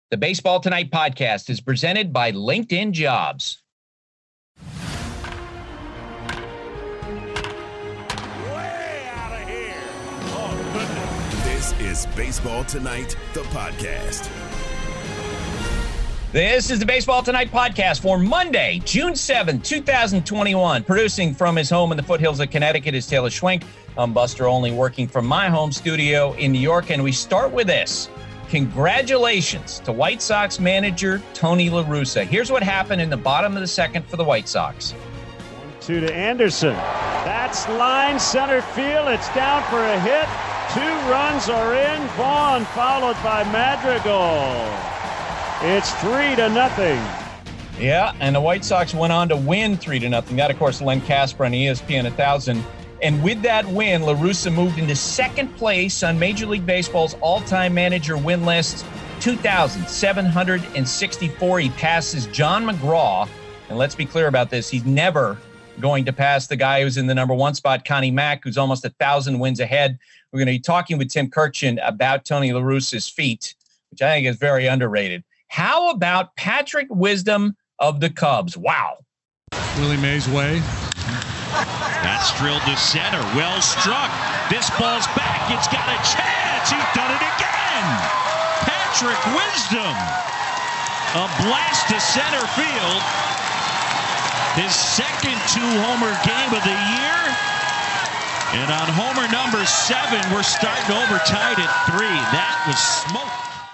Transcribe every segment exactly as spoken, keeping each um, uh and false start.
The Baseball Tonight podcast is presented by LinkedIn Jobs. Way out of here. Oh, goodness. This is Baseball Tonight, the podcast. This is the Baseball Tonight podcast for Monday, June seventh, twenty twenty-one. Producing from his home in the foothills of Connecticut is Taylor Schwenk. I'm Buster Olney, working from my home studio in New York, and we start with this. Congratulations to White Sox manager Tony La Russa. Here's what happened in the bottom of the second for the White Sox. one two to Anderson. That's line center field. It's down for a hit. Two runs are in. Vaughn followed by Madrigal. It's three to nothing. Yeah, and the White Sox went on to win three to nothing. That, of course, Len Casper on E S P N one thousand. And with that win, La Russa moved into second place on Major League Baseball's all-time manager win list, two thousand seven hundred sixty-four. He passes John McGraw. And let's be clear about this. He's never going to pass the guy who's in the number one spot, Connie Mack, who's almost a thousand wins ahead. We're going to be talking with Tim Kurkjian about Tony La Russa's feat, which I think is very underrated. How about Patrick Wisdom of the Cubs? Wow. Willie Mays way. That's drilled to center. Well struck. This ball's back. It's got a chance. He's done it again. Patrick Wisdom. A blast to center field. His second two-homer game of the year. And on homer number seven, we're starting overtied at three. That was smoke.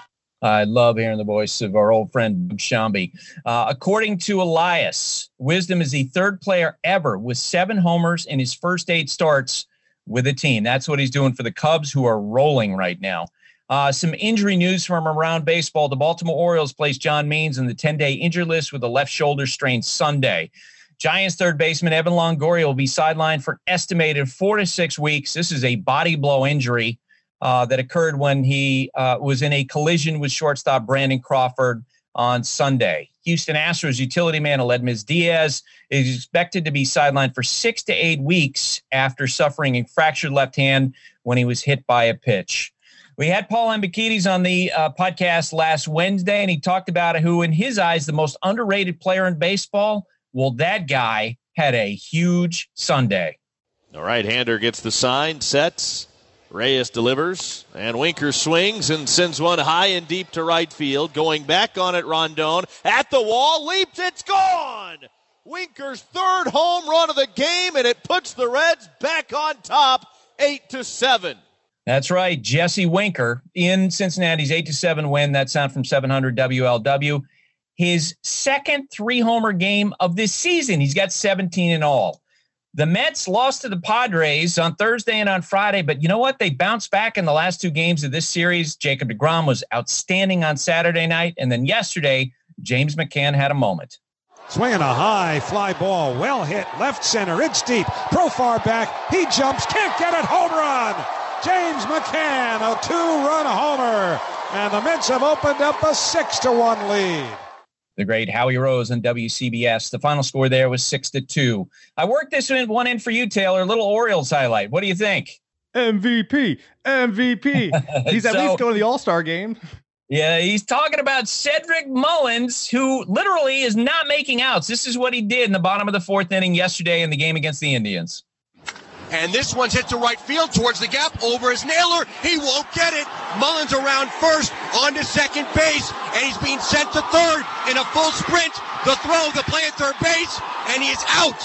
I love hearing the voice of our old friend Doug Shambi. Uh, according to Elias, Wisdom is the third player ever with seven homers in his first eight starts with a team. That's what he's doing for the Cubs, who are rolling right now. Uh, some injury news from around baseball. The Baltimore Orioles placed John Means on the ten-day injury list with a left shoulder strain Sunday. Giants third baseman Evan Longoria will be sidelined for an estimated four to six weeks. This is a body blow injury Uh, that occurred when he uh, was in a collision with shortstop Brandon Crawford on Sunday. Houston Astros utility man Aledmys Diaz is expected to be sidelined for six to eight weeks after suffering a fractured left hand when he was hit by a pitch. We had Paul Hembekides on the uh, podcast last Wednesday, and he talked about who, in his eyes, the most underrated player in baseball. Well, that guy had a huge Sunday. The right-hander gets the sign, sets. Reyes delivers, and Winker swings and sends one high and deep to right field. Going back on it, Rondon at the wall, leaps, it's gone! Winker's third home run of the game, and it puts the Reds back on top, eight to seven. That's right, Jesse Winker in Cincinnati's eight to seven win. That sound from seven hundred W L W. His second three-homer game of this season. He's got seventeen in all. The Mets lost to the Padres on Thursday and on Friday, but you know what? They bounced back in the last two games of this series. Jacob deGrom was outstanding on Saturday night, and then yesterday, James McCann had a moment. Swinging a high fly ball, well hit, left center, it's deep, Profar back, he jumps, can't get it, home run! James McCann, a two-run homer, and the Mets have opened up a six to one lead. The great Howie Rose on W C B S. The final score there was six to two. I worked this one in for you, Taylor. A little Orioles highlight. What do you think? M V P, M V P. He's at So, least going to the All-Star game. Yeah, he's talking about Cedric Mullins, who literally is not making outs. This is what he did in the bottom of the fourth inning yesterday in the game against the Indians. And this one's hit to right field towards the gap over his nailer. He won't get it. Mullins around first, on to second base, and he's being sent to third in a full sprint. The throw, the play at third base, and he is out.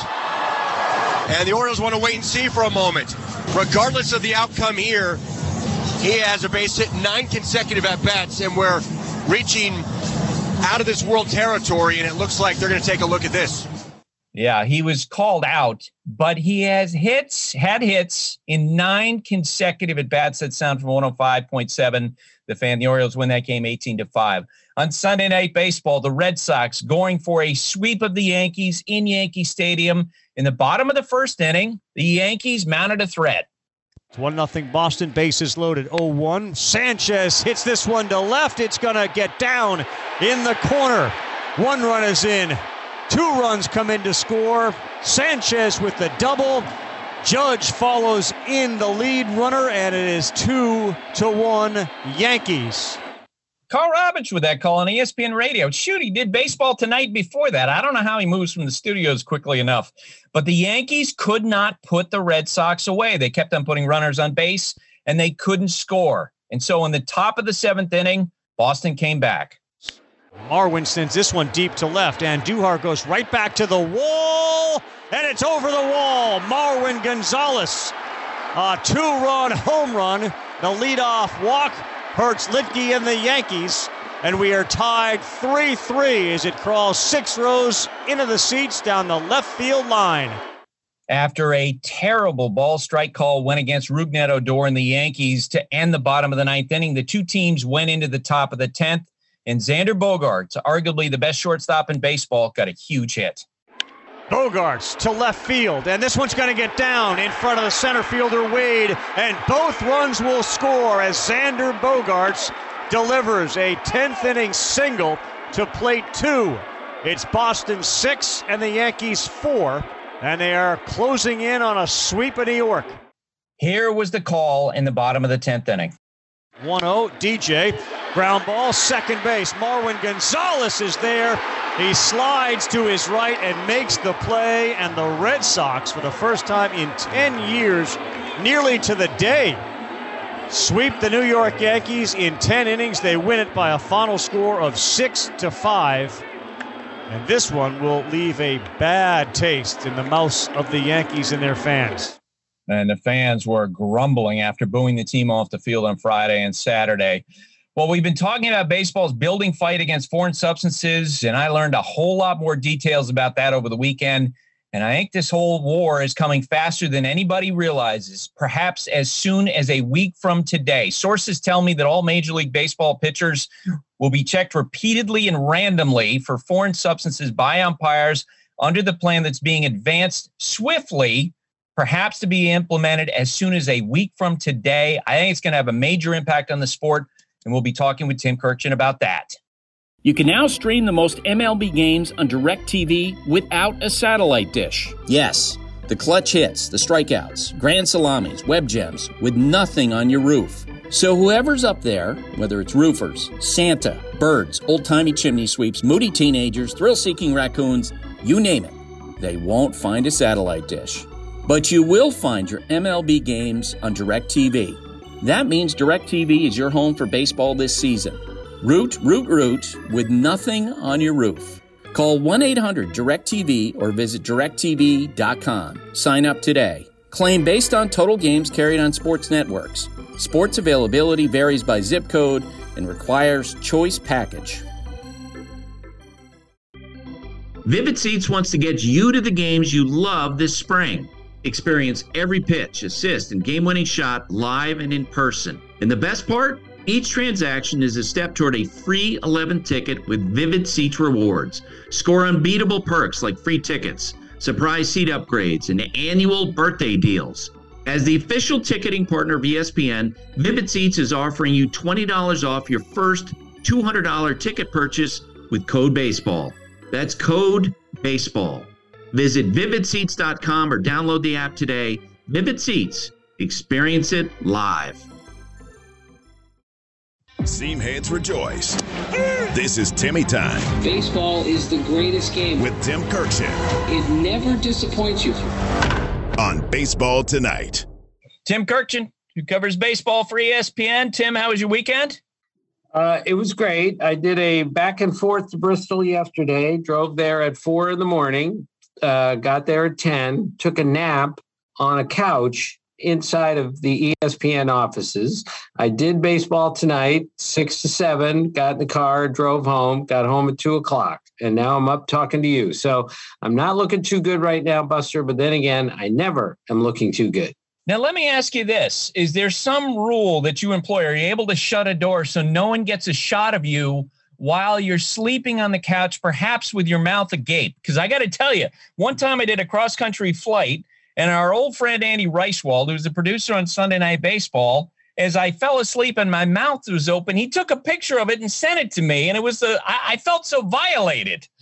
And the Orioles want to wait and see for a moment. Regardless of the outcome here, he has a base hit nine consecutive at-bats, and we're reaching out of this world territory, and it looks like they're going to take a look at this. Yeah, he was called out, but he has hits, had hits in nine consecutive at-bats. That sound from one oh five point seven. The Fan. The Orioles win that game eighteen to five. On Sunday Night Baseball, the Red Sox going for a sweep of the Yankees in Yankee Stadium. In the bottom of the first inning, the Yankees mounted a threat. It's one nothing Boston, bases loaded, oh one. Sanchez hits this one to left. It's going to get down in the corner. One run is in. Two runs come in to score. Sanchez with the double. Judge follows in the lead runner, and it is two to one Yankees. Carl Robbins with that call on E S P N Radio. Shoot, he did Baseball Tonight before that. I don't know how he moves from the studios quickly enough. But the Yankees could not put the Red Sox away. They kept on putting runners on base, and they couldn't score. And so in the top of the seventh inning, Boston came back. Marwin sends this one deep to left, and Duhar goes right back to the wall, and it's over the wall. Marwin Gonzalez, a two-run home run. The leadoff walk hurts Litke and the Yankees, and we are tied three three as it crawls six rows into the seats down the left field line. After a terrible ball strike call went against Rougned Odor and the Yankees to end the bottom of the ninth inning, the two teams went into the top of the tenth, and Xander Bogaerts, arguably the best shortstop in baseball, got a huge hit. Bogaerts to left field, and this one's going to get down in front of the center fielder Wade, and both runs will score as Xander Bogaerts delivers a tenth inning single to plate two. It's Boston six and the Yankees four, and they are closing in on a sweep of New York. Here was the call in the bottom of the tenth inning. one oh, D J, ground ball, second base. Marwin Gonzalez is there. He slides to his right and makes the play, and the Red Sox, for the first time in ten years, nearly to the day, sweep the New York Yankees in ten innings. They win it by a final score of six to five. And this one will leave a bad taste in the mouths of the Yankees and their fans. And the fans were grumbling after booing the team off the field on Friday and Saturday. Well, we've been talking about baseball's building fight against foreign substances, and I learned a whole lot more details about that over the weekend. And I think this whole war is coming faster than anybody realizes, perhaps as soon as a week from today. Sources tell me that all Major League Baseball pitchers will be checked repeatedly and randomly for foreign substances by umpires under the plan that's being advanced swiftly, perhaps to be implemented as soon as a week from today. I think it's going to have a major impact on the sport, and we'll be talking with Tim Kurkjian about that. You can now stream the most M L B games on DirecTV without a satellite dish. Yes, the clutch hits, the strikeouts, grand salamis, web gems, with nothing on your roof. So whoever's up there, whether it's roofers, Santa, birds, old-timey chimney sweeps, moody teenagers, thrill-seeking raccoons, you name it, they won't find a satellite dish. But you will find your M L B games on DirecTV. That means DirecTV is your home for baseball this season. Root, root, root with nothing on your roof. Call one eight hundred direct T V or visit direct T V dot com. Sign up today. Claim based on total games carried on sports networks. Sports availability varies by zip code and requires choice package. Vivid Seats wants to get you to the games you love this spring. Experience every pitch, assist, and game-winning shot live and in person. And the best part? Each transaction is a step toward a free eleventh ticket with Vivid Seats rewards. Score unbeatable perks like free tickets, surprise seat upgrades, and annual birthday deals. As the official ticketing partner of E S P N, Vivid Seats is offering you twenty dollars off your first two hundred dollars ticket purchase with code BASEBALL. That's code BASEBALL. Visit vivid seats dot com or download the app today. Vivid Seats. Experience it live. Seam heads rejoice. This is Timmy Time. Baseball is the greatest game. With Tim Kurkjian. It never disappoints you. On Baseball Tonight. Tim Kurkjian, who covers baseball for E S P N. Tim, how was your weekend? Uh, it was great. I did a back and forth to Bristol yesterday, drove there at four in the morning, uh, got there at ten, took a nap on a couch inside of the E S P N offices. I did Baseball Tonight, six to seven, got in the car, drove home, got home at two o'clock, and now I'm up talking to you. So I'm not looking too good right now, Buster, but then again, I never am looking too good. Now, let me ask you this. Is there some rule that you employ? Are you able to shut a door so no one gets a shot of you while you're sleeping on the couch, perhaps with your mouth agape? Because I got to tell you, one time I did a cross-country flight, and our old friend Andy Reichwald, who's the producer on Sunday Night Baseball, as I fell asleep and my mouth was open, he took a picture of it and sent it to me, and it was a, I, I felt so violated.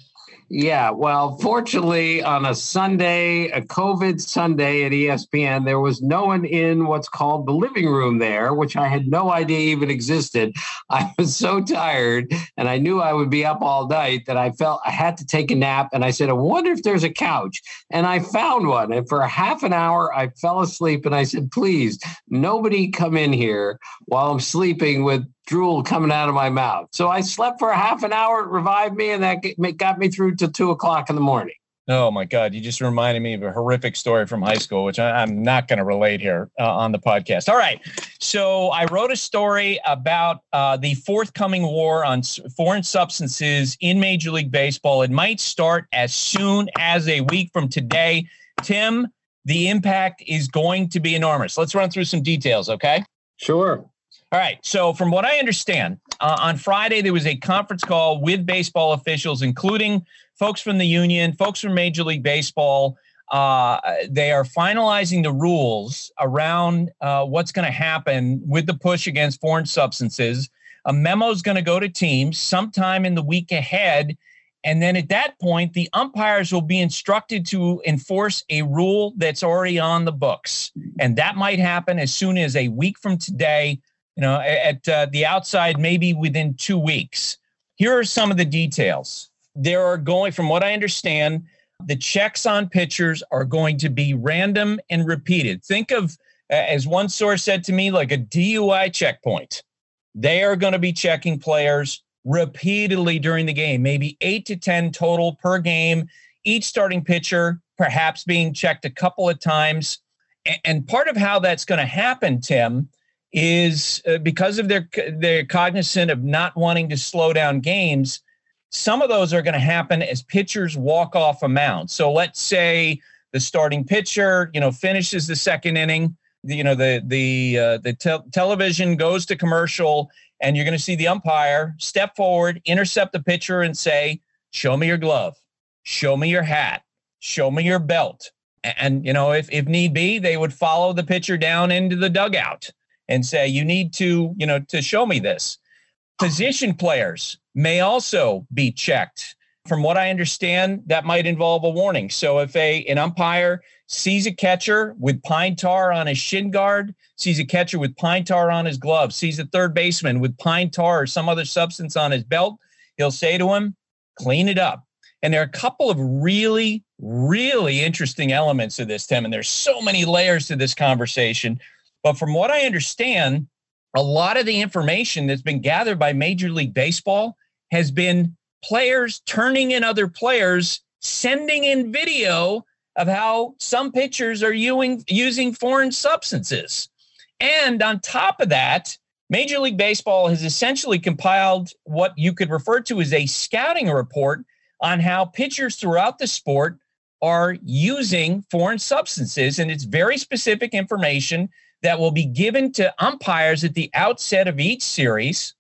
Yeah, well, fortunately, on a Sunday, a COVID Sunday at E S P N, there was no one in what's called the living room there, which I had no idea even existed. I was so tired, and I knew I would be up all night that I felt I had to take a nap. And I said, I wonder if there's a couch. And I found one. And for a half an hour, I fell asleep. And I said, please, nobody come in here while I'm sleeping with drool coming out of my mouth. So I slept for a half an hour, it revived me, and that got me through to two o'clock in the morning. Oh my God. You just reminded me of a horrific story from high school, which I, I'm not going to relate here uh, on the podcast. All right. So I wrote a story about uh, the forthcoming war on s- foreign substances in Major League Baseball. It might start as soon as a week from today. Tim, the impact is going to be enormous. Let's run through some details. Okay. Sure. All right. So from what I understand, uh, on Friday, there was a conference call with baseball officials, including folks from the union, folks from Major League Baseball. Uh, they are finalizing the rules around uh, what's going to happen with the push against foreign substances. A memo is going to go to teams sometime in the week ahead. And then at that point, the umpires will be instructed to enforce a rule that's already on the books. And that might happen as soon as a week from today. You know, at uh, the outside, maybe within two weeks. Here are some of the details. There are going, from what I understand, the checks on pitchers are going to be random and repeated. Think of, uh, as one source said to me, like a D U I checkpoint. They are going to be checking players repeatedly during the game, maybe eight to ten total per game, each starting pitcher perhaps being checked a couple of times. And part of how that's going to happen, Tim, is uh, because of their they're cognizant of not wanting to slow down games. Some of those are going to happen as pitchers walk off a mound. So let's say the starting pitcher, you know, finishes the second inning. You know, the the uh, the te- television goes to commercial, and you're going to see the umpire step forward, intercept the pitcher, and say, "Show me your glove, show me your hat, show me your belt." And you know, if if need be, they would follow the pitcher down into the dugout and say, you need to, you know, to show me this. Position players may also be checked. From what I understand, that might involve a warning. So if a an umpire sees a catcher with pine tar on his shin guard, sees a catcher with pine tar on his glove, sees a third baseman with pine tar or some other substance on his belt, he'll say to him, clean it up. And there are a couple of really, really interesting elements of this, Tim, and there's so many layers to this conversation. But from what I understand, a lot of the information that's been gathered by Major League Baseball has been players turning in other players, sending in video of how some pitchers are using, using foreign substances. And on top of that, Major League Baseball has essentially compiled what you could refer to as a scouting report on how pitchers throughout the sport are using foreign substances. And it's very specific information that will be given to umpires at the outset of each series.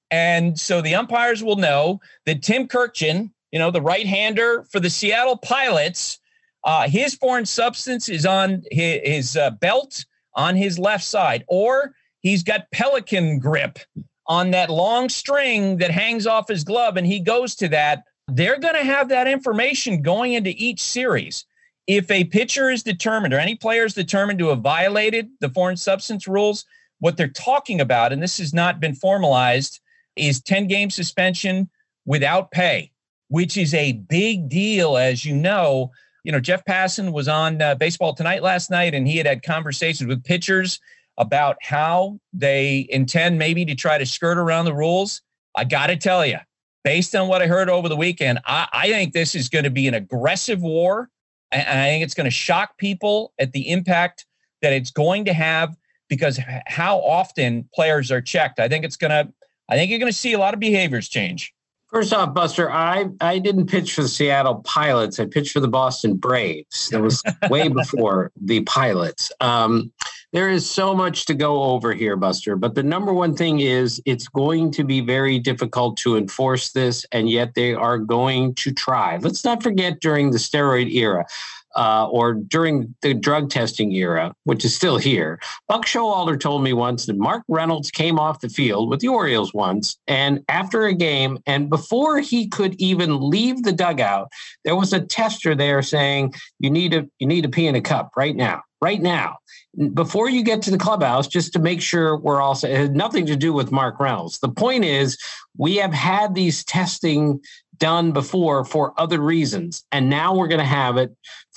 And so the umpires will know that Tim Kurkjian, you know, the right-hander for the Seattle Pilots, uh, his foreign substance is on his, his uh, belt on his left side, or he's got pelican grip on that long string that hangs off his glove, and he goes to that. They're going to have that information going into each series. If a pitcher is determined or any player is determined to have violated the foreign substance rules, what they're talking about, and this has not been formalized, is ten-game suspension without pay, which is a big deal, as you know. You know, Jeff Passan was on uh, Baseball Tonight last night, and he had had conversations with pitchers about how they intend maybe to try to skirt around the rules. I got to tell you, based on what I heard over the weekend, I, I think this is going to be an aggressive war. And I think it's going to shock people at the impact that it's going to have, because how often players are checked. I think it's going to, I think you're going to see a lot of behaviors change. First off, Buster, I, I didn't pitch for the Seattle Pilots. I pitched for the Boston Braves. That was way before the Pilots. Um, There is so much to go over here, Buster, but the number one thing is it's going to be very difficult to enforce this, and yet they are going to try. Let's not forget during the steroid era, Uh, or during the drug testing era, which is still here, Buck Showalter told me once that Mark Reynolds came off the field with the Orioles once, and after a game, and before he could even leave the dugout, there was a tester there saying, you need to, you need to pee in a cup right now, right now, before you get to the clubhouse, just to make sure we're all set. It had nothing to do with Mark Reynolds. The point is, we have had these testing done before for other reasons, and now we're going to have it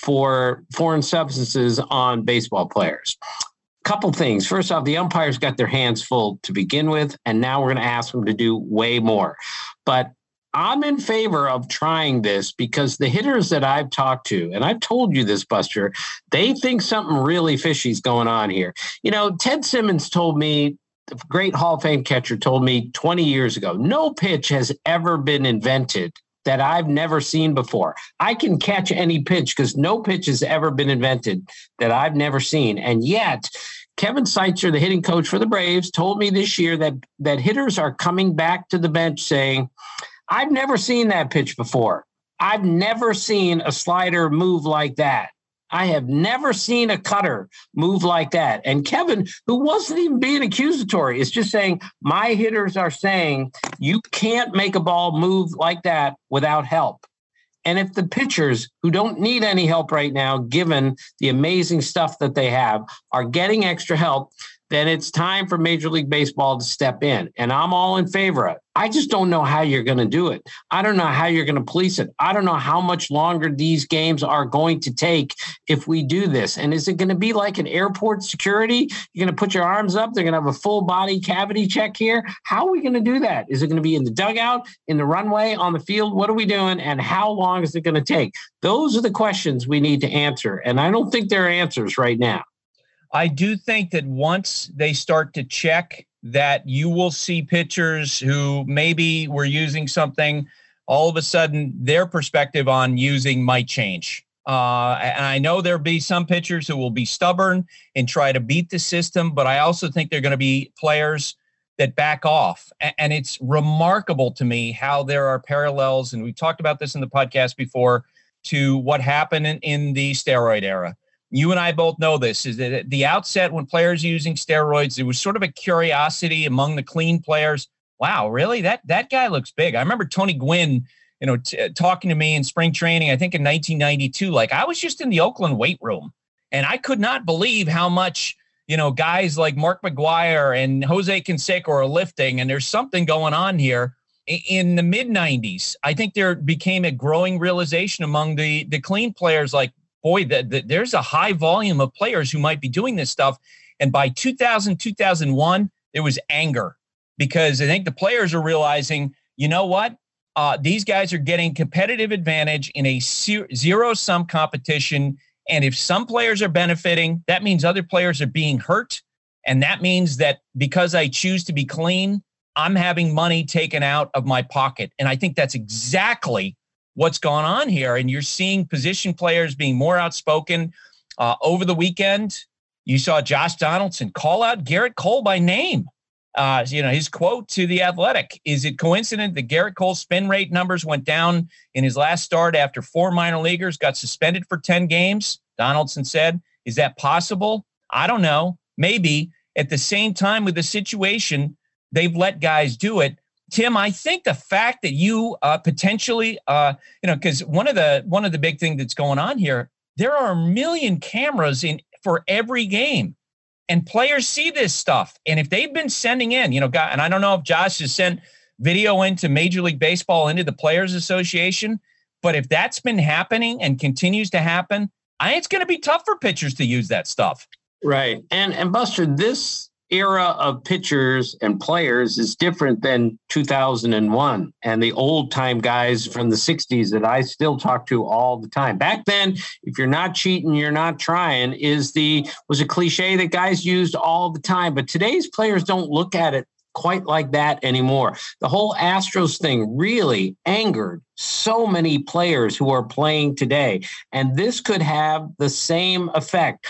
for foreign substances on baseball players. Couple things. First off, the umpires got their hands full to begin with, and now we're going to ask them to do way more. But I'm in favor of trying this because the hitters that I've talked to, and I've told you this, Buster, they think something really fishy is going on here. You know, Ted Simmons told me, the great Hall of Fame catcher, told me twenty years ago, no pitch has ever been invented that I've never seen before. I can catch any pitch because no pitch has ever been invented that I've never seen. And yet, Kevin Seitzer, the hitting coach for the Braves, told me this year that that hitters are coming back to the bench saying, I've never seen that pitch before. I've never seen a slider move like that. I have never seen a cutter move like that. And Kevin, who wasn't even being accusatory, is just saying, my hitters are saying you can't make a ball move like that without help. And if the pitchers, who don't need any help right now, given the amazing stuff that they have, are getting extra help, then it's time for Major League Baseball to step in. And I'm all in favor of it. I just don't know how you're going to do it. I don't know how you're going to police it. I don't know how much longer these games are going to take if we do this. And is it going to be like an airport security? You're going to put your arms up. They're going to have a full body cavity check here. How are we going to do that? Is it going to be in the dugout, in the runway, on the field? What are we doing? And how long is it going to take? Those are the questions we need to answer. And I don't think there are answers right now. I do think that once they start to check that, you will see pitchers who maybe were using something, all of a sudden their perspective on using might change. Uh, and I know there'll be some pitchers who will be stubborn and try to beat the system, but I also think there are going to be players that back off. And it's remarkable to me how there are parallels, and we talked about this in the podcast before, to what happened in, in the steroid era. You and I both know this, is that at the outset, when players using steroids, there was sort of a curiosity among the clean players. Wow, really? That that guy looks big. I remember Tony Gwynn, you know, t- talking to me in spring training, I think in nineteen ninety-two. Like, I was just in the Oakland weight room, and I could not believe how much, you know, guys like Mark McGwire and Jose Canseco are lifting, and there's something going on here. In the mid nineties, I think there became a growing realization among the, the clean players, like, boy, the, the, there's a high volume of players who might be doing this stuff. And by two thousand, two thousand one, there was anger, because I think the players are realizing, you know what? Uh, these guys are getting competitive advantage in a zero-sum competition. And if some players are benefiting, that means other players are being hurt. And that means that because I choose to be clean, I'm having money taken out of my pocket. And I think that's exactly what's going on here. And you're seeing position players being more outspoken. Uh, over the weekend, you saw Josh Donaldson call out Garrett Cole by name. Uh, you know, his quote to The Athletic: is it coincident that Garrett Cole's spin rate numbers went down in his last start after four minor leaguers got suspended for ten games? Donaldson said, is that possible? I don't know. Maybe. At the same time, with the situation, they've let guys do it. Tim, I think the fact that you uh, potentially, uh, you know, because one of the one of the big things that's going on here, there are a million cameras in for every game, and players see this stuff. And if they've been sending in, you know, guy, and I don't know if Josh has sent video into Major League Baseball, into the Players Association, but if that's been happening and continues to happen, I think it's going to be tough for pitchers to use that stuff. Right. And and Buster, this era of pitchers and players is different than two thousand one and the old time guys from the sixties that I still talk to all the time. Back then, if you're not cheating, you're not trying is the was a cliche that guys used all the time. But today's players don't look at it quite like that anymore. The whole Astros thing really angered so many players who are playing today. And this could have the same effect.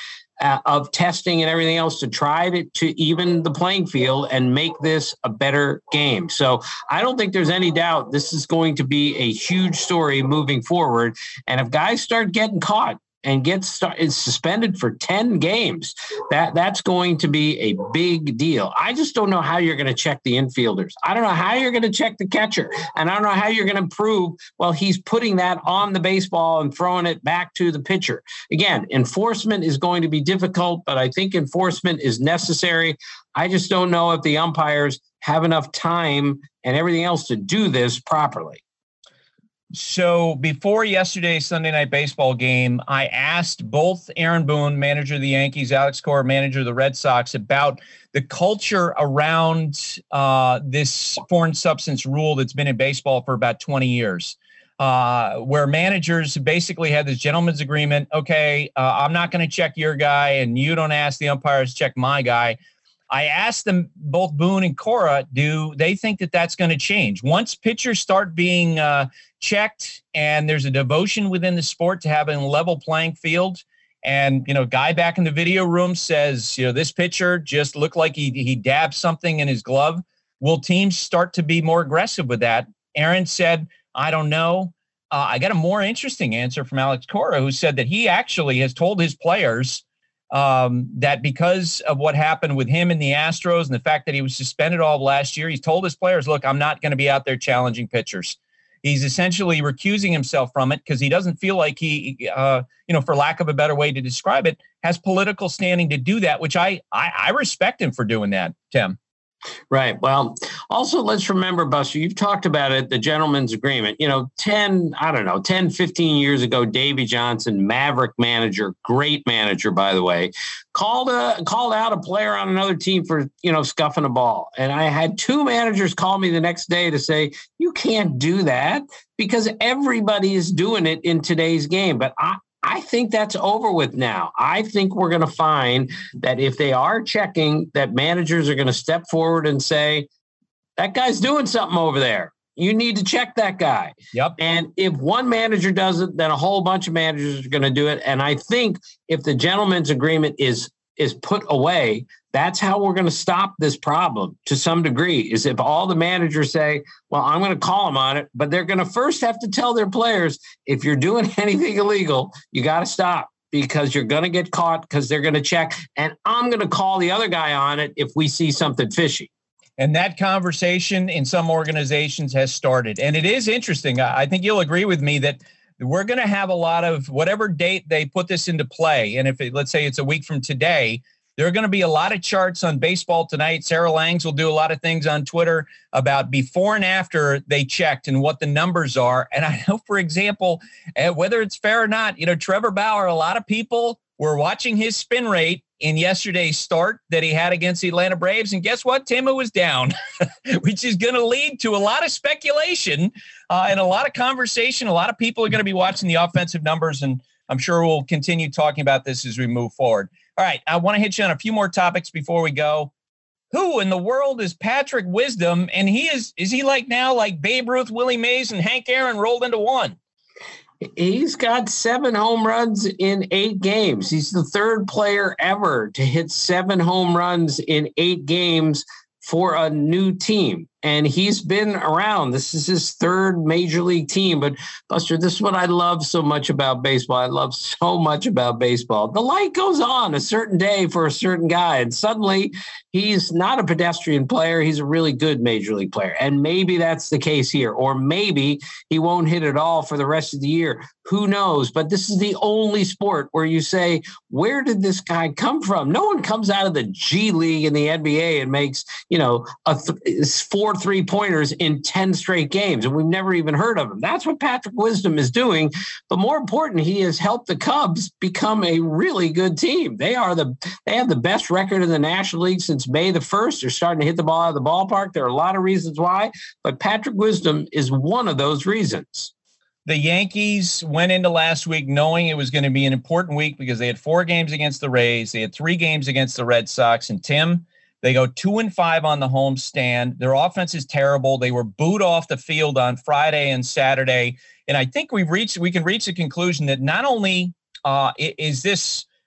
uh, of testing and everything else to try to, to even the playing field and make this a better game. So I don't think there's any doubt this is going to be a huge story moving forward. And if guys start getting caught and gets start, is suspended for ten games, that that's going to be a big deal. I just don't know how you're going to check the infielders. I don't know how you're going to check the catcher. And I don't know how you're going to prove, well, he's putting that on the baseball and throwing it back to the pitcher. Again, enforcement is going to be difficult, but I think enforcement is necessary. I just don't know if the umpires have enough time and everything else to do this properly. So before yesterday's Sunday Night Baseball game, I asked both Aaron Boone, manager of the Yankees, Alex Cora, manager of the Red Sox, about the culture around uh, this foreign substance rule that's been in baseball for about twenty years, uh, where managers basically had this gentleman's agreement. Okay, uh, I'm not going to check your guy, and you don't ask the umpires to check my guy. I asked them, both Boone and Cora, do they think that that's going to change? Once pitchers start being uh, checked and there's a devotion within the sport to having a level playing field, and, you know, guy back in the video room says, you know, this pitcher just looked like he, he dabbed something in his glove, will teams start to be more aggressive with that? Aaron said, I don't know. Uh, I got a more interesting answer from Alex Cora, who said that he actually has told his players Um, that because of what happened with him and the Astros and the fact that he was suspended all of last year, he's told his players, look, I'm not going to be out there challenging pitchers. He's essentially recusing himself from it because he doesn't feel like he, uh, you know, for lack of a better way to describe it, has political standing to do that, which I, I, I respect him for doing that, Tim. Right. Well, also, let's remember, Buster, you've talked about it, the gentleman's agreement. You know, ten, I don't know, ten, fifteen years ago, Davey Johnson, Maverick manager, great manager, by the way, called a, called out a player on another team for, you know, scuffing a ball. And I had two managers call me the next day to say, you can't do that because everybody is doing it in today's game. But I, I think that's over with now. I think we're going to find that if they are checking, that managers are going to step forward and say, that guy's doing something over there. You need to check that guy. Yep. And if one manager does it, then a whole bunch of managers are going to do it. And I think if the gentleman's agreement is is put away, that's how we're going to stop this problem to some degree, is if all the managers say, well, I'm going to call them on it, but they're going to first have to tell their players, if you're doing anything illegal, you got to stop because you're going to get caught because they're going to check. And I'm going to call the other guy on it if we see something fishy. And that conversation in some organizations has started. And it is interesting. I think you'll agree with me that we're going to have a lot of whatever date they put this into play. And if it, let's say it's a week from today, there are going to be a lot of charts on Baseball Tonight. Sarah Langs will do a lot of things on Twitter about before and after they checked and what the numbers are. And I know, for example, uh, whether it's fair or not, you know, Trevor Bauer, a lot of people were watching his spin rate in yesterday's start that he had against the Atlanta Braves. And guess what? Tim, it was down, which is going to lead to a lot of speculation uh, and a lot of conversation. A lot of people are going to be watching the offensive numbers, and I'm sure we'll continue talking about this as we move forward. All right, I want to hit you on a few more topics before we go. Who in the world is Patrick Wisdom? And he is, is he like now like Babe Ruth, Willie Mays, and Hank Aaron rolled into one? He's got seven home runs in eight games. He's the third player ever to hit seven home runs in eight games for a new team. And he's been around. This is his third major league team. But, Buster, this is what I love so much about baseball. I love so much about baseball. The light goes on a certain day for a certain guy, and suddenly he's not a pedestrian player. He's a really good major league player. And maybe that's the case here. Or maybe he won't hit it all for the rest of the year. Who knows? But this is the only sport where you say, where did this guy come from? No one comes out of the G League in the N B A and makes, you know, a th- four three-pointers in ten straight games, and we've never even heard of him. That's what Patrick Wisdom is doing. But more important, he has helped the Cubs become a really good team. They are the they have the best record in the National League since May the first. They're starting to hit the ball out of the ballpark. There are a lot of reasons why, but Patrick Wisdom is one of those reasons. The Yankees went into last week knowing it was going to be an important week because they had four games against the Rays. They had three games against the Red Sox. And Tim, they go two and five on the homestand. Their offense is terrible. They were booed off the field on Friday and Saturday. And I think we've reached, we can reach the conclusion that not only uh, is this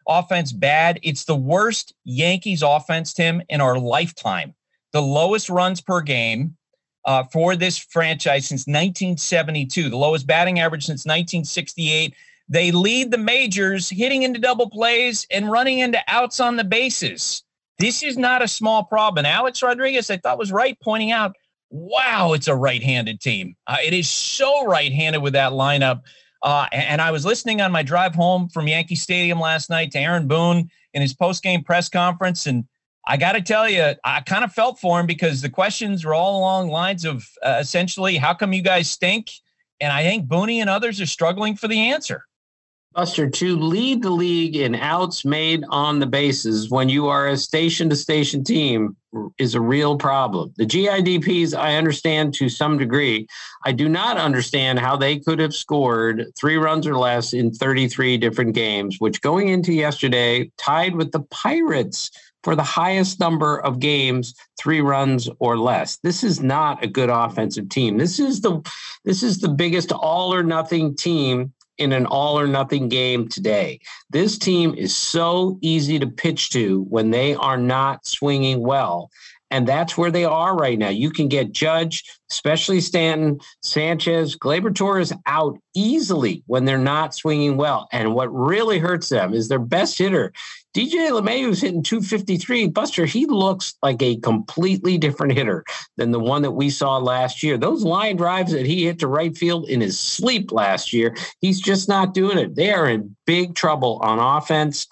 offense bad. It's the worst Yankees offense, Tim, in our lifetime. The lowest runs per game uh, for this franchise since nineteen seventy-two, the lowest batting average since nineteen sixty-eight. They lead the majors hitting into double plays and running into outs on the bases. This is not a small problem. And Alex Rodriguez, I thought, was right pointing out, wow, it's a right-handed team. Uh, it is so right-handed with that lineup. Uh, and, and I was listening on my drive home from Yankee Stadium last night to Aaron Boone in his post-game press conference. And I got to tell you, I kind of felt for him because the questions were all along lines of uh, essentially, how come you guys stink? And I think Booney and others are struggling for the answer. Buster, to lead the league in outs made on the bases when you are a station-to-station team is a real problem. The G I D Ps, I understand to some degree. I do not understand how they could have scored three runs or less in thirty-three different games, which going into yesterday tied with the Pirates for the highest number of games, three runs or less. This is not a good offensive team. This is the this is the biggest all or nothing team in an all or nothing game today. This team is so easy to pitch to when they are not swinging well. And that's where they are right now. You can get Judge, especially Stanton, Sanchez, Gleyber Torres out easily when they're not swinging well. And what really hurts them is their best hitter, D J LeMahieu's hitting two fifty-three. Buster, he looks like a completely different hitter than the one that we saw last year. Those line drives that he hit to right field in his sleep last year, he's just not doing it. They are in big trouble on offense.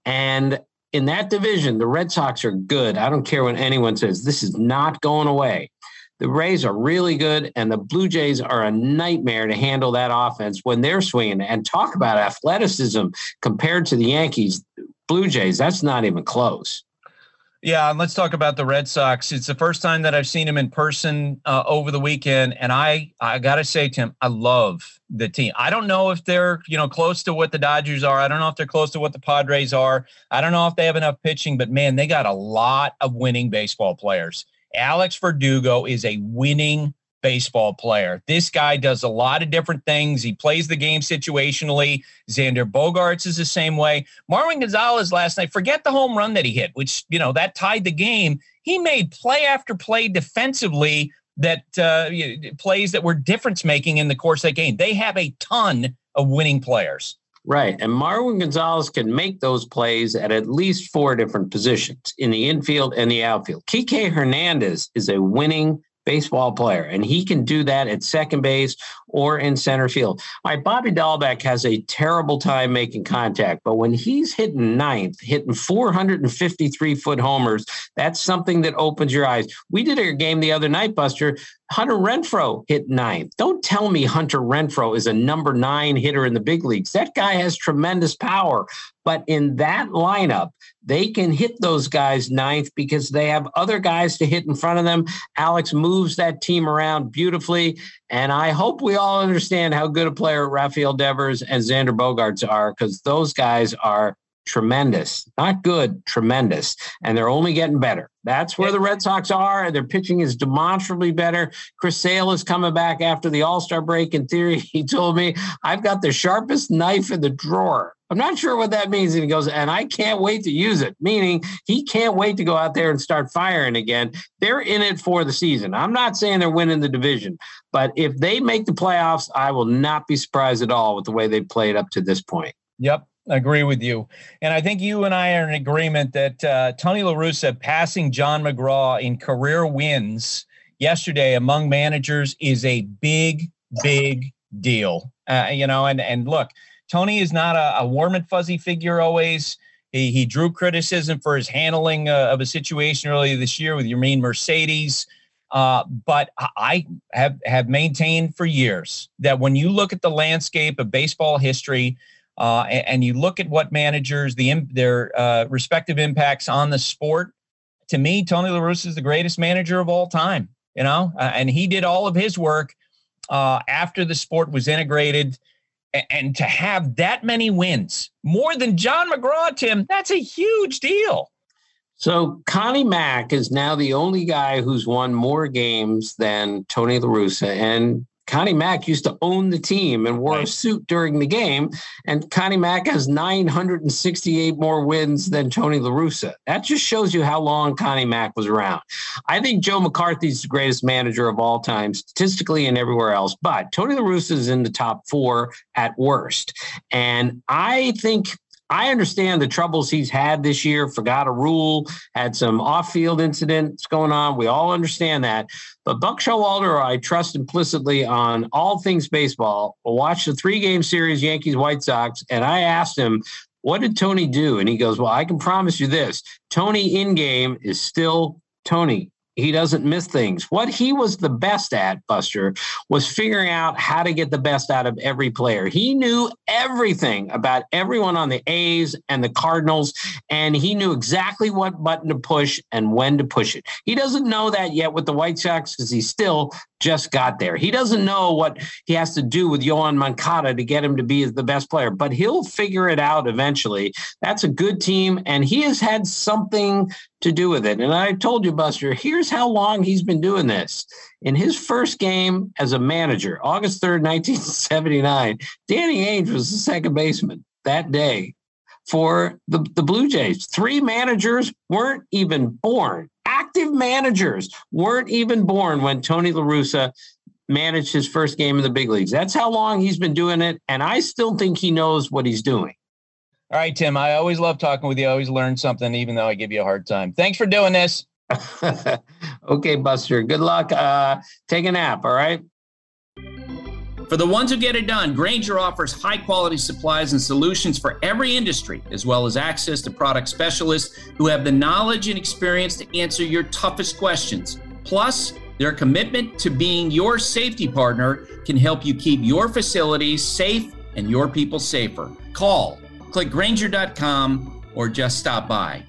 And in that division, the Red Sox are good. I don't care what anyone says. This is not going away. The Rays are really good, and the Blue Jays are a nightmare to handle that offense when they're swinging. And talk about athleticism compared to the Yankees, Blue Jays, that's not even close. Yeah, and let's talk about the Red Sox. It's the first time that I've seen them in person uh, over the weekend, and I I got to say, Tim, I love the team. I don't know if they're, you know, close to what the Dodgers are. I don't know if they're close to what the Padres are. I don't know if they have enough pitching, but, man, they got a lot of winning baseball players. Alex Verdugo is a winning baseball player. This guy does a lot of different things. He plays the game situationally. Xander Bogaerts is the same way. Marwin Gonzalez last night, forget the home run that he hit, which, you know, that tied the game. He made play after play defensively that uh, plays that were difference-making in the course of that game. They have a ton of winning players. Right. And Marwin Gonzalez can make those plays at at least four different positions in the infield and the outfield. Kike Hernandez is a winning baseball player, and he can do that at second base or in center field. All right, Bobby Dahlbeck has a terrible time making contact, but when he's hitting ninth, hitting four fifty-three foot homers, that's something that opens your eyes. We did a game the other night, Buster. Hunter Renfroe hit ninth. Don't tell me Hunter Renfroe is a number nine hitter in the big leagues. That guy has tremendous power. But in that lineup, they can hit those guys ninth because they have other guys to hit in front of them. Alex moves that team around beautifully. And I hope we all understand how good a player Rafael Devers and Xander Bogaerts are, because those guys are tremendous. Not good, tremendous. And they're only getting better. That's where the Red Sox are, and their pitching is demonstrably better. Chris Sale is coming back after the All-Star break. In theory, he told me, I've got the sharpest knife in the drawer. I'm not sure what that means. And he goes, and I can't wait to use it, meaning he can't wait to go out there and start firing again. They're in it for the season. I'm not saying they're winning the division, but if they make the playoffs, I will not be surprised at all with the way they played up to this point. Yep. Agree with you. And I think you and I are in agreement that uh, Tony La Russa passing John McGraw in career wins yesterday among managers is a big, big deal. Uh, you know, and, and look, Tony is not a, a warm and fuzzy figure always. He, he drew criticism for his handling uh, of a situation earlier this year with Yermin Mercedes. Uh, but I have, have maintained for years that when you look at the landscape of baseball history, Uh, and, and you look at what managers, the their uh, respective impacts on the sport, to me, Tony La Russa is the greatest manager of all time, you know, uh, and he did all of his work uh, after the sport was integrated. And, and to have that many wins, more than John McGraw, Tim, that's a huge deal. So Connie Mack is now the only guy who's won more games than Tony La Russa. And Connie Mack used to own the team and wore right. a suit during the game. And Connie Mack has nine hundred sixty-eight more wins than Tony La Russa. That just shows you how long Connie Mack was around. I think Joe McCarthy's the greatest manager of all time, statistically and everywhere else. But Tony La Russa is in the top four at worst. And I think I understand the troubles he's had this year, forgot a rule, had some off-field incidents going on. We all understand that. But Buck Showalter, I trust implicitly on all things baseball. We'll watch the three-game series, Yankees-White Sox, and I asked him, what did Tony do? And he goes, well, I can promise you this. Tony in-game is still Tony. He doesn't miss things. What he was the best at, Buster, was figuring out how to get the best out of every player. He knew everything about everyone on the A's and the Cardinals, and he knew exactly what button to push and when to push it. He doesn't know that yet with the White Sox because he still just got there. He doesn't know what he has to do with Yoan Moncada to get him to be the best player, but he'll figure it out eventually. That's a good team, and he has had something to do with it. And I told you, Buster, here's how long he's been doing this. In his first game as a manager, August third, nineteen seventy-nine, Danny Ainge was the second baseman that day for the, the Blue Jays. Three managers weren't even born. Active managers weren't even born when Tony La Russa managed his first game in the big leagues. That's how long he's been doing it, and I still think he knows what he's doing. All right, Tim, I always love talking with you. I always learn something, even though I give you a hard time. Thanks for doing this. Okay, Buster. Good luck. Uh, take a nap, all right? For the ones who get it done, Grainger offers high-quality supplies and solutions for every industry, as well as access to product specialists who have the knowledge and experience to answer your toughest questions. Plus, their commitment to being your safety partner can help you keep your facilities safe and your people safer. Call, click Grainger dot com, or just stop by.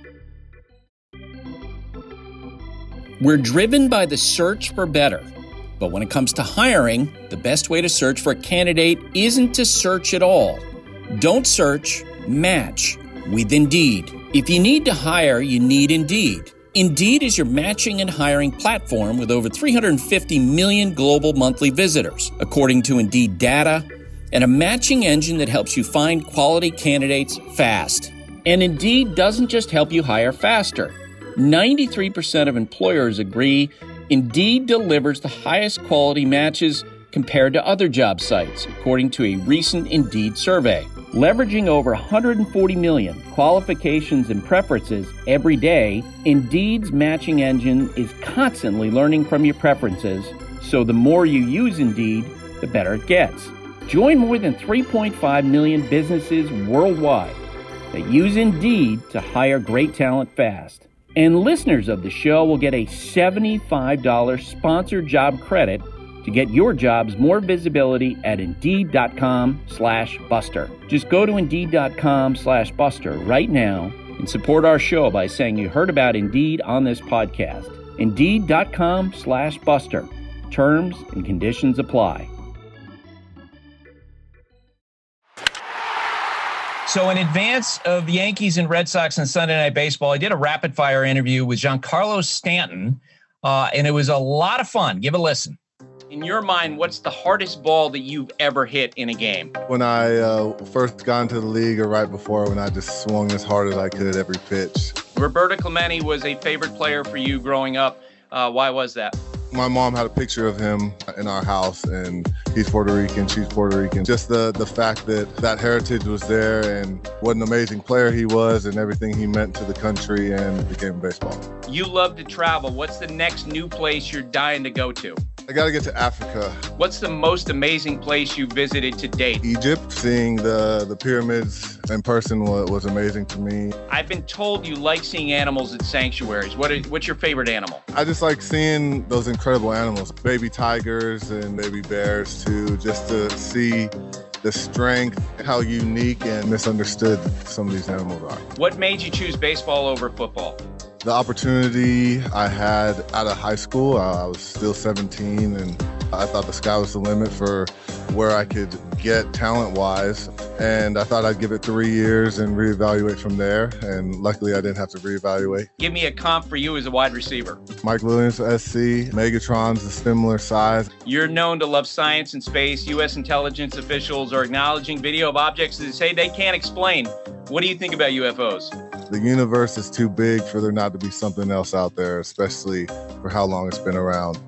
We're driven by the search for better. But when it comes to hiring, the best way to search for a candidate isn't to search at all. Don't search, match with Indeed. If you need to hire, you need Indeed. Indeed is your matching and hiring platform with over three hundred fifty million global monthly visitors, according to Indeed data, and a matching engine that helps you find quality candidates fast. And Indeed doesn't just help you hire faster. ninety-three percent of employers agree Indeed delivers the highest quality matches compared to other job sites, according to a recent Indeed survey. Leveraging over one hundred forty million qualifications and preferences every day, Indeed's matching engine is constantly learning from your preferences, so the more you use Indeed, the better it gets. Join more than three point five million businesses worldwide that use Indeed to hire great talent fast. And listeners of the show will get a seventy-five dollars sponsored job credit to get your jobs more visibility at Indeed.com slash Buster. Just go to Indeed.com slash Buster right now and support our show by saying you heard about Indeed on this podcast. Indeed.com slash Buster. Terms and conditions apply. So in advance of Yankees and Red Sox and Sunday Night Baseball, I did a rapid-fire interview with Giancarlo Stanton, uh, and it was a lot of fun. Give a listen. In your mind, what's the hardest ball that you've ever hit in a game? When I uh, first got into the league, or right before, when I just swung as hard as I could every pitch. Roberto Clemente was a favorite player for you growing up. Uh, why was that? My mom had a picture of him in our house, and he's Puerto Rican, she's Puerto Rican. Just the, the fact that that heritage was there, and what an amazing player he was, and everything he meant to the country and the game of baseball. You love to travel. What's the next new place you're dying to go to? I got to get to Africa. What's the most amazing place you visited to date? Egypt. Seeing the, the pyramids in person was, was amazing to me. I've been told you like seeing animals at sanctuaries. What is, what's your favorite animal? I just like seeing those incredible animals, baby tigers and baby bears too, just to see the strength, how unique and misunderstood some of these animals are. What made you choose baseball over football? The opportunity I had out of high school, I was still seventeen, and I thought the sky was the limit for where I could get talent-wise. and I thought I'd give it three years and reevaluate from there, and luckily I didn't have to reevaluate. Give me a comp for you as a wide receiver. Mike Williams, S C. Megatron's a similar size. You're known to love science and space. U S intelligence officials are acknowledging video of objects that say they can't explain. What do you think about U F Os? The universe is too big for there not to be something else out there, especially for how long it's been around.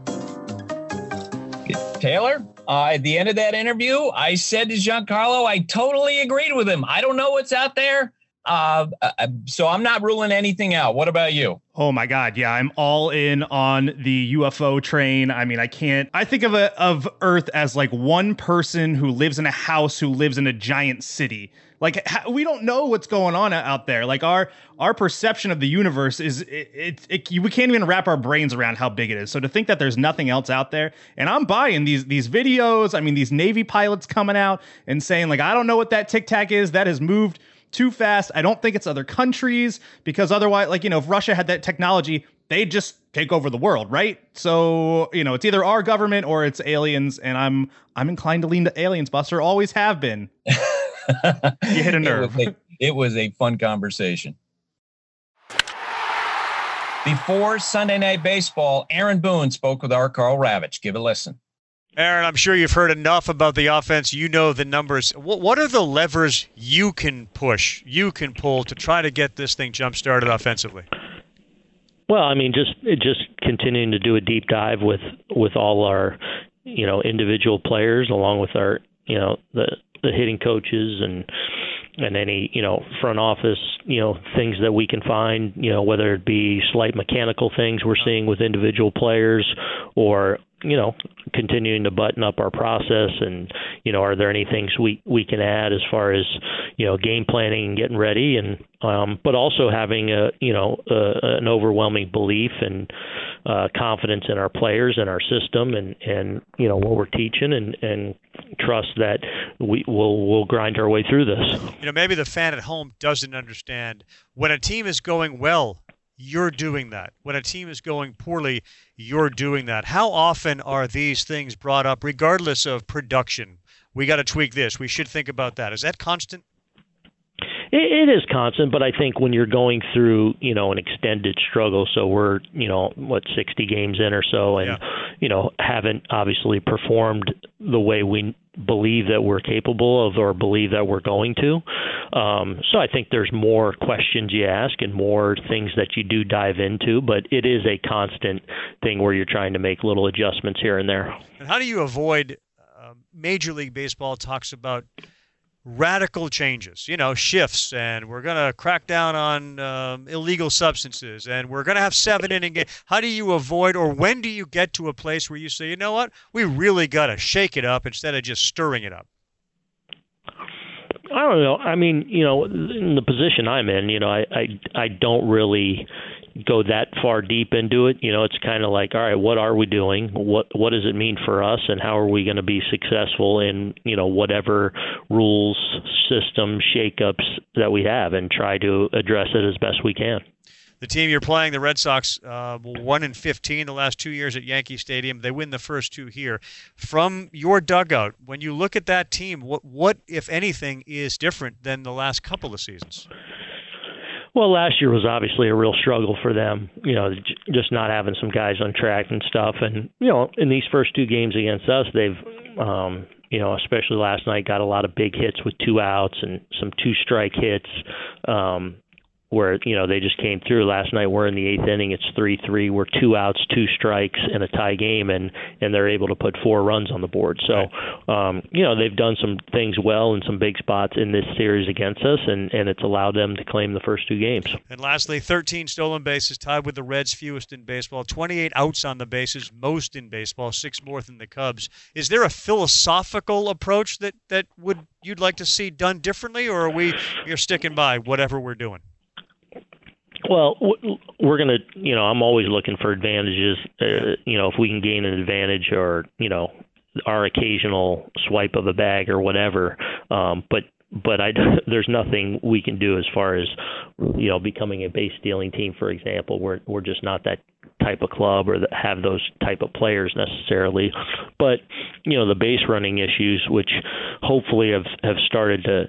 Taylor, uh, at the end of that interview, I said to Giancarlo, I totally agreed with him. I don't know what's out there, uh, so I'm not ruling anything out. What about you? Oh my God, yeah, I'm all in on the U F O train. I mean, I can't. I think of a, of Earth as like one person who lives in a house who lives in a giant city. Like, we don't know what's going on out there. Like, our our perception of the universe is, it, it, it, we can't even wrap our brains around how big it is. So to think that there's nothing else out there, and I'm buying these these videos, I mean, these Navy pilots coming out and saying, like, I don't know what that Tic Tac is. That has moved too fast. I don't think it's other countries, because otherwise, like, you know, if Russia had that technology, they'd just take over the world, right? So, you know, it's either our government or it's aliens, and I'm I'm inclined to lean to aliens, Buster. Always have been. You hit a nerve. It was a, it was a fun conversation. Before Sunday Night Baseball, Aaron Boone spoke with our Karl Ravech. Give a listen. Aaron, I'm sure you've heard enough about the offense. You know the numbers. What, what are the levers you can push, you can pull to try to get this thing jump-started offensively? Well, I mean, just just continuing to do a deep dive with, with all our, you know, individual players, along with our, you know, the the hitting coaches and and any, you know, front office, you know, things that we can find, you know, whether it be slight mechanical things we're seeing with individual players, or, you know, continuing to button up our process, and, you know, are there any things we, we can add as far as, you know, game planning and getting ready, and um, but also having a, you know, a, an overwhelming belief and uh, confidence in our players and our system, and, and you know, what we're teaching, and, and trust that we will we'll grind our way through this. You know, maybe the fan at home doesn't understand. When a team is going well, you're doing that. When a team is going poorly, you're doing that. How often are these things brought up, regardless of production? We got to tweak this. We should think about that. Is that constant? It, it is constant, but I think when you're going through, you know, an extended struggle, so we're, you know, what, sixty games in or so, and, yeah. you know, haven't obviously performed the way we believe that we're capable of, or believe that we're going to. Um, so I think there's more questions you ask and more things that you do dive into, but it is a constant thing where you're trying to make little adjustments here and there. And how do you avoid, uh, Major League Baseball talks about radical changes, you know, shifts, and we're going to crack down on um, illegal substances, and we're going to have seven inning games. How do you avoid, or when do you get to a place where you say, you know what, we really got to shake it up instead of just stirring it up? I don't know. I mean, you know, in the position I'm in, you know, I, I, I don't really go that far deep into it. You know, it's kind of like, all right, what are we doing? What what does it mean for us, and how are we going to be successful in, you know, whatever rules, system, shakeups that we have, and try to address it as best we can. The team you're playing, the Red Sox, uh, one and fifteen the last two years at Yankee Stadium. They win the first two here. From your dugout, when you look at that team, what, what if anything, is different than the last couple of seasons? Well, last year was obviously a real struggle for them, you know, just not having some guys on track and stuff. And, you know, in these first two games against us, they've, um, you know, especially last night, got a lot of big hits with two outs and some two-strike hits. Um where, you know, they just came through. Last night we're in the eighth inning, it's three three, we're two outs, two strikes, and a tie game, and, and they're able to put four runs on the board. So, um, you know, they've done some things well in some big spots in this series against us, and, and it's allowed them to claim the first two games. And lastly, thirteen stolen bases, tied with the Reds, fewest in baseball, twenty-eight outs on the bases, most in baseball, six more than the Cubs. Is there a philosophical approach that, that would you'd like to see done differently, or are we you're sticking by whatever we're doing? Well, we're going to, you know, I'm always looking for advantages. Uh, you know, if we can gain an advantage, or, you know, our occasional swipe of a bag or whatever. Um, but but I, there's nothing we can do as far as, you know, becoming a base stealing team, for example. We're we're just not that type of club, or that have those type of players necessarily. But, you know, the base running issues, which hopefully have, have started to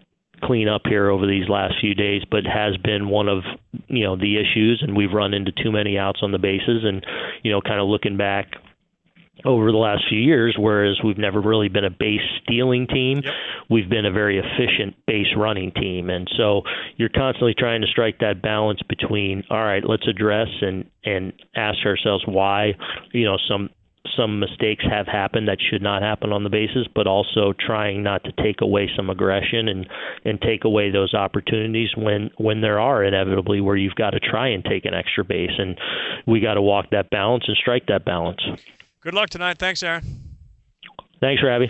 clean up here over these last few days, but has been one of, you know, the issues, and we've run into too many outs on the bases. And, you know, kind of looking back over the last few years, whereas we've never really been a base stealing team, yep. we've been a very efficient base running team. And so you're constantly trying to strike that balance between, all right, let's address and, and ask ourselves why, you know, some some mistakes have happened that should not happen on the bases, but also trying not to take away some aggression and, and take away those opportunities when, when there are inevitably where you've got to try and take an extra base. And we got to walk that balance and strike that balance. Good luck tonight. Thanks, Aaron. Thanks, Rabbi.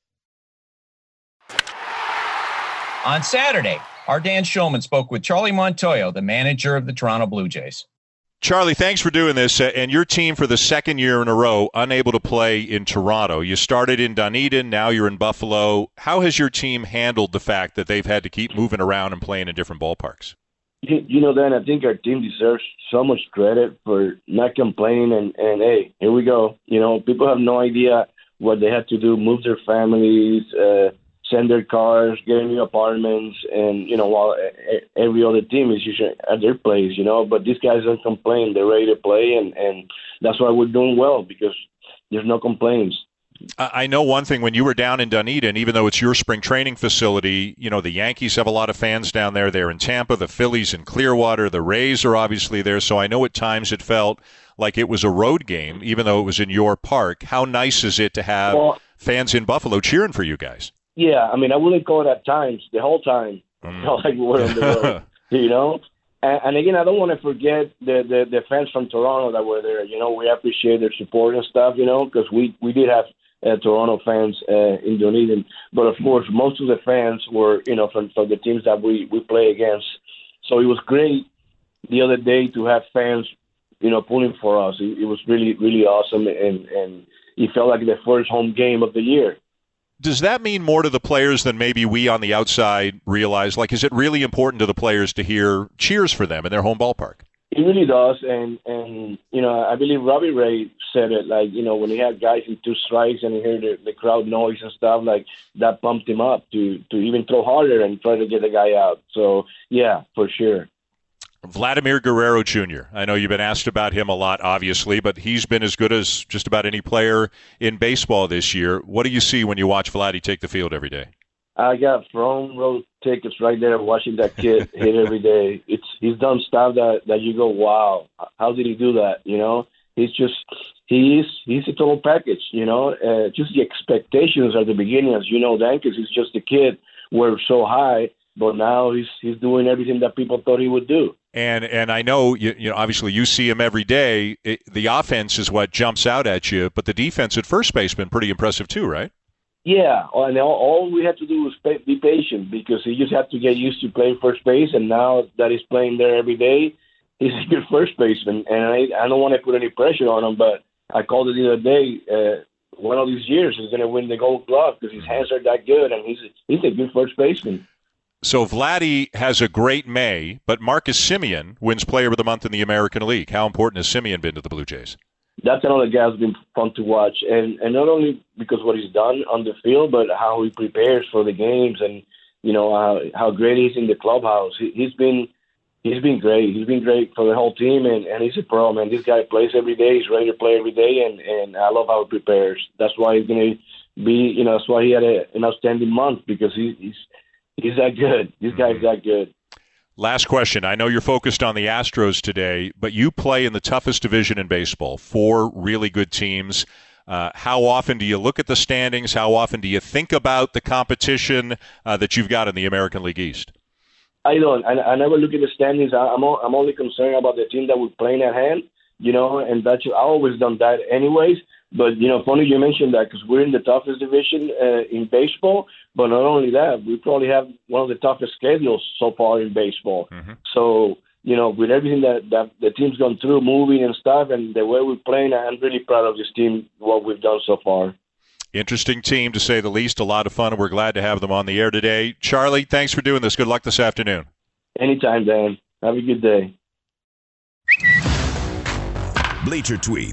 On Saturday, our Dan Shulman spoke with Charlie Montoyo, the manager of the Toronto Blue Jays. Charlie, thanks for doing this. Uh, and your team, for the second year in a row, unable to play in Toronto. You started in Dunedin, now you're in Buffalo. How has your team handled the fact that they've had to keep moving around and playing in different ballparks? You know, Dan, I think our team deserves so much credit for not complaining and, and hey, here we go. You know, people have no idea what they had to do, move their families, uh, send their cars, get new apartments, and, you know, while every other team is usually at their place, you know, but these guys don't complain. They're ready to play, and, and that's why we're doing well, because there's no complaints. I know one thing, when you were down in Dunedin, even though it's your spring training facility, you know, the Yankees have a lot of fans down there. They're in Tampa, the Phillies in Clearwater, the Rays are obviously there. So I know at times it felt like it was a road game, even though it was in your park. How nice is it to have well, fans in Buffalo cheering for you guys? Yeah, I mean, I wouldn't call it at times, the whole time, mm. like we were on the road, you know? And, and again, I don't want to forget the, the, the fans from Toronto that were there. You know, we appreciate their support and stuff, you know, because we, we did have Uh, Toronto fans uh, in Dunedin, but of course most of the fans were, you know, from, from the teams that we, we play against. So it was great the other day to have fans, you know, pulling for us. It, it was really, really awesome, and, and it felt like the first home game of the year. Does that mean more to the players than maybe we on the outside realize? Like, is it really important to the players to hear cheers for them in their home ballpark? It really does, and, and you know, I believe Robbie Ray said it, like, you know, when he had guys in two strikes and he heard the, the crowd noise and stuff, like, that pumped him up to, to even throw harder and try to get the guy out. So, yeah, for sure. Vladimir Guerrero Junior I know you've been asked about him a lot, obviously, but he's been as good as just about any player in baseball this year. What do you see when you watch Vladdy take the field every day? I got front row tickets right there watching that kid hit every day. It's he's done stuff that, that you go, wow, how did he do that? You know, he's just he's he's a total package. You know, uh, just the expectations at the beginning, as you know, Dan, because he's just a kid, were so high, but now he's he's doing everything that people thought he would do. And and I know you, you know obviously you see him every day. It, the offense is what jumps out at you, but the defense at first base has been pretty impressive too, right? Yeah, and all, all we had to do was pay, be patient, because he just had to get used to playing first base, and now that he's playing there every day, he's a good first baseman. And I, I don't want to put any pressure on him, but I called it the other day. Uh, one of these years he's going to win the Gold Glove because his hands are that good, and he's he's a good first baseman. So Vladdy has a great May, but Marcus Semien wins Player of the Month in the American League. How important has Semien been to the Blue Jays? That's another guy who's been fun to watch, and, and not only because what he's done on the field, but how he prepares for the games, and you know how how great he's in the clubhouse. He, he's been he's been great. He's been great for the whole team, and, and he's a pro, man. This guy plays every day. He's ready to play every day, and, and I love how he prepares. That's why he's going to be, you know, that's why he had a, an outstanding month, because he, he's he's that good. This guy's that good. Last question. I know you're focused on the Astros today, but you play in the toughest division in baseball, four really good teams. Uh, how often do you look at the standings? How often do you think about the competition uh, that you've got in the American League East? I don't. I, I never look at the standings. I, I'm all, I'm only concerned about the team that we're playing at hand, you know, and that's, I always done that anyways. But, you know, funny you mentioned that, because we're in the toughest division uh, in baseball. But not only that, we probably have one of the toughest schedules so far in baseball. Mm-hmm. So, you know, with everything that, that the team's gone through, moving and stuff, and the way we're playing, I'm really proud of this team, what we've done so far. Interesting team, to say the least. A lot of fun, and we're glad to have them on the air today. Charlie, thanks for doing this. Good luck this afternoon. Anytime, Dan. Have a good day. Bleacher Tweets.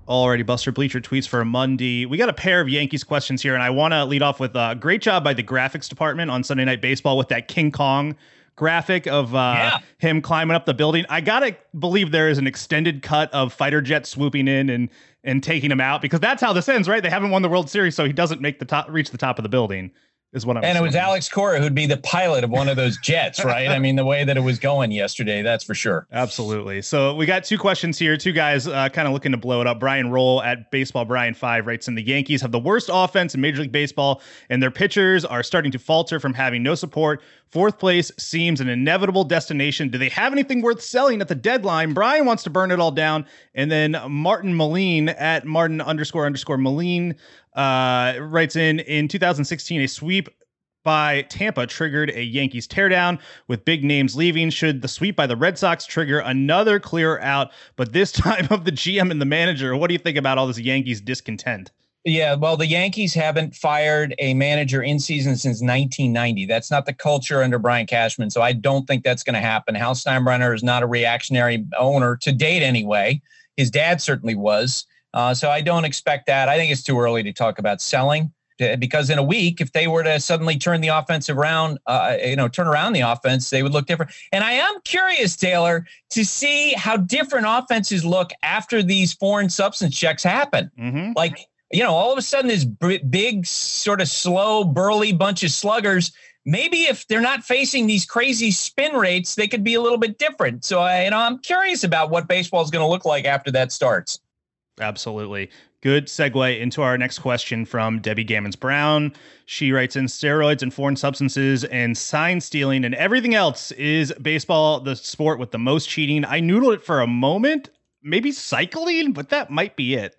Alrighty, Buster Bleacher tweets for Monday. We got a pair of Yankees questions here, and I want to lead off with a uh, great job by the graphics department on Sunday Night Baseball with that King Kong graphic of uh, yeah. him climbing up the building. I gotta believe there is an extended cut of fighter jets swooping in and and taking him out, because that's how this ends, right? They haven't won the World Series, so he doesn't make the top, reach the top of the building. Is what I'm and assuming. It was Alex Cora who'd be the pilot of one of those jets, right? I mean, the way that it was going yesterday, that's for sure. Absolutely. So we got two questions here. Two guys uh, kind of looking to blow it up. Brian Roll at Baseball Brian five writes in, the Yankees have the worst offense in Major League Baseball, and their pitchers are starting to falter from having no support. Fourth place seems an inevitable destination. Do they have anything worth selling at the deadline? Brian wants to burn it all down. And then Martin Moline at Martin underscore underscore Moline uh, writes in, in two thousand sixteen, a sweep by Tampa triggered a Yankees teardown with big names leaving. Should the sweep by the Red Sox trigger another clear out, but this time of the G M and the manager? What do you think about all this Yankees discontent? Yeah, well, the Yankees haven't fired a manager in season since nineteen ninety. That's not the culture under Brian Cashman, so I don't think that's going to happen. Hal Steinbrenner is not a reactionary owner to date anyway. His dad certainly was. Uh, so I don't expect that. I think it's too early to talk about selling, because in a week, if they were to suddenly turn the offense around, uh, you know, turn around the offense, they would look different. And I am curious, Taylor, to see how different offenses look after these foreign substance checks happen. Mm-hmm. Like, you know, all of a sudden this b- big, sort of slow, burly bunch of sluggers, maybe if they're not facing these crazy spin rates, they could be a little bit different. So, I, you know, I'm curious about what baseball is going to look like after that starts. Absolutely. Good segue into our next question from Debbie Gammons Brown. She writes in, steroids and foreign substances and sign stealing and everything else is baseball the sport with the most cheating. I noodled it for a moment, maybe cycling, but that might be it.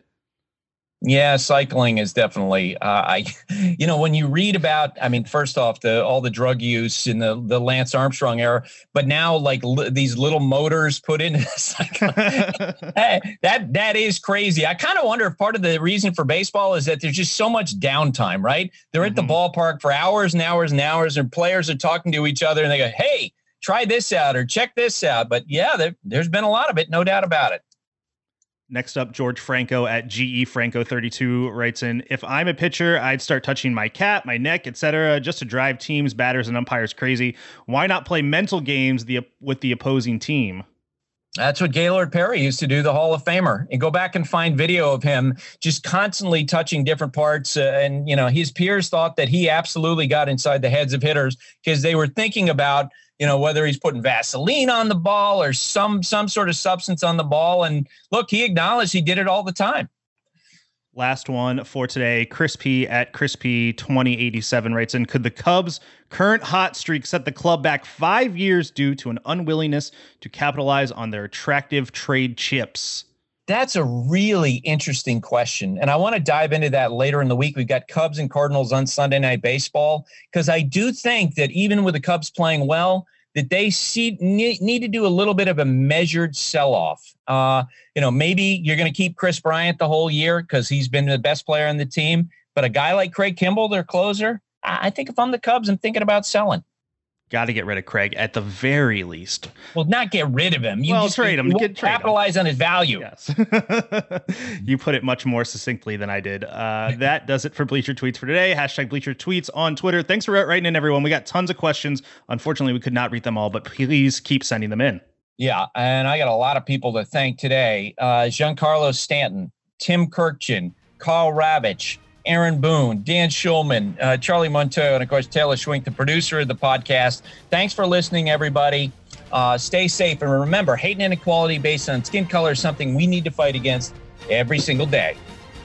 Yeah, cycling is definitely, uh, I, you know, when you read about, I mean, first off, the all the drug use in the, the Lance Armstrong era, but now like li- these little motors put into cycling, that that is crazy. I kind of wonder if part of the reason for baseball is that there's just so much downtime, right? They're mm-hmm. at the ballpark for hours and hours and hours, and players are talking to each other, and they go, "Hey, try this out or check this out." But yeah, there, there's been a lot of it, no doubt about it. Next up, George Franco at G E Franco thirty-two writes in, if I'm a pitcher, I'd start touching my cap, my neck, et cetera, just to drive teams, batters, and umpires crazy. Why not play mental games the, with the opposing team? That's what Gaylord Perry used to do, the Hall of Famer. And go back and find video of him just constantly touching different parts. Uh, and, you know, his peers thought that he absolutely got inside the heads of hitters because they were thinking about, you know, whether he's putting Vaseline on the ball or some some sort of substance on the ball. And look, he acknowledged he did it all the time. Last one for today. Crispy at Crispy twenty eighty-seven writes in, could the Cubs' current hot streak set the club back five years due to an unwillingness to capitalize on their attractive trade chips? That's a really interesting question. And I want to dive into that later in the week. We've got Cubs and Cardinals on Sunday Night Baseball, because I do think that even with the Cubs playing well, that they see, need, need to do a little bit of a measured sell-off. Uh, you know, maybe you're going to keep Chris Bryant the whole year because he's been the best player on the team. But a guy like Craig Kimbrell, their closer, I think if I'm the Cubs, I'm thinking about selling. Got to get rid of Craig at the very least. Well, not get rid of him. You well, just trade him. You get, capitalize trade him. on his value. Yes. You put it much more succinctly than I did. Uh, that does it for Bleacher Tweets for today. Hashtag Bleacher Tweets on Twitter. Thanks for writing in, everyone. We got tons of questions. Unfortunately, we could not read them all, but please keep sending them in. Yeah, and I got a lot of people to thank today. Uh, Giancarlo Stanton, Tim Kirkchin, Carl Ravitch, Aaron Boone, Dan Schulman, uh, Charlie Montoya, and, of course, Taylor Schwink, the producer of the podcast. Thanks for listening, everybody. Uh, stay safe. And remember, hate and inequality based on skin color is something we need to fight against every single day.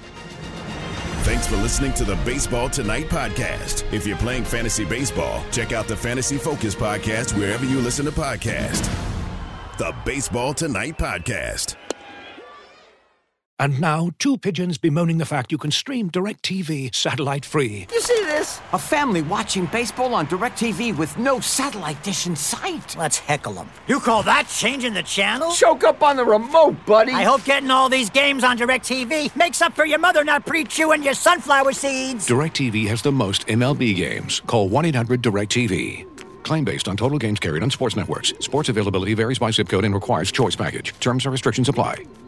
Thanks for listening to the Baseball Tonight podcast. If you're playing fantasy baseball, check out the Fantasy Focus podcast wherever you listen to podcasts. The Baseball Tonight podcast. And now, two pigeons bemoaning the fact you can stream DirecTV satellite-free. You see this? A family watching baseball on DirecTV with no satellite dish in sight. Let's heckle them. You call that changing the channel? Choke up on the remote, buddy. I hope getting all these games on DirecTV makes up for your mother not pre-chewing your sunflower seeds. DirecTV has the most M L B games. Call one eight hundred direct T V. Claim based on total games carried on sports networks. Sports availability varies by zip code and requires choice package. Terms and restrictions apply.